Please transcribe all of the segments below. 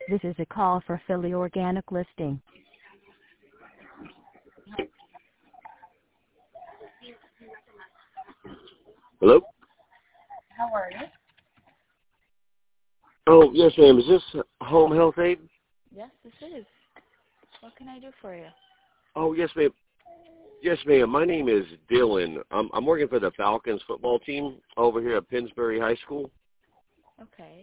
This is a call for Philly Organic Listing. Hello? How are you? Oh, yes, ma'am. Is this Home Health Aid? Yes, this is. What can I do for you? Oh, yes, ma'am. Yes, ma'am. My name is Dylan. I'm working for the Falcons football team over here at Pennsbury High School. Okay.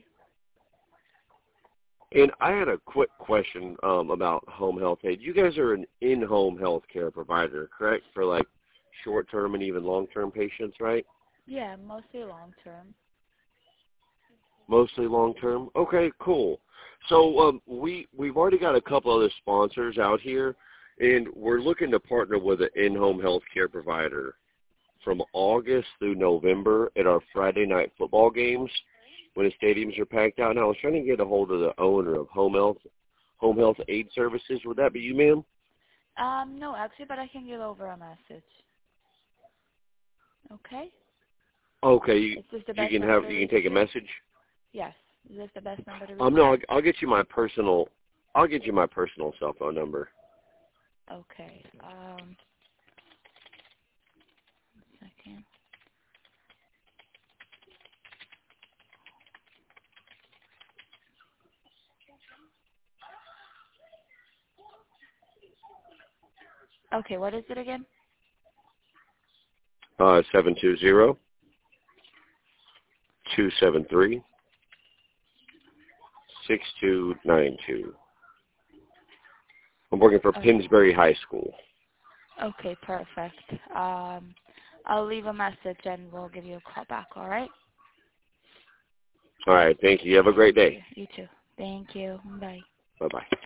And I had a quick question about Home Health Aid. You guys are an in-home health care provider, correct? For like short-term and even long-term patients, right? Yeah, mostly long term. Mostly long-term? Okay, cool. So we've already got a couple other sponsors out here, and we're looking to partner with an in-home health care provider from August through November at our Friday night football games when the stadiums are packed out. And I was trying to get a hold of the owner of Home Health Aid Services. Would that be you, ma'am? No, actually, but I can give over a message. Okay? Okay, Is this the best you number to can reach take a you? message. Yes. Is this the best number to reach No, I'll get you my personal. I'll get you my personal cell phone number. you? Okay. 1 second. Okay, what is it again? 720-273-6292. I'm working for Pennsbury High School. Okay, perfect. I'll leave a message and we'll give you a call back, all right? All right, thank you. You have a great day. You too. Thank you. Bye. Bye-bye.